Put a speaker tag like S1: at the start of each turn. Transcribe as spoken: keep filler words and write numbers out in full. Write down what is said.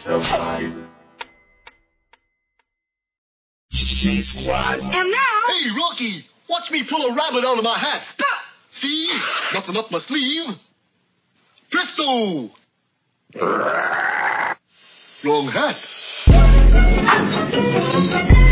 S1: so high. G-Squad.
S2: And now...
S3: Hey, Rocky, watch me pull a rabbit out of my hat. See? Nothing up my sleeve. Presto! Wrong hat.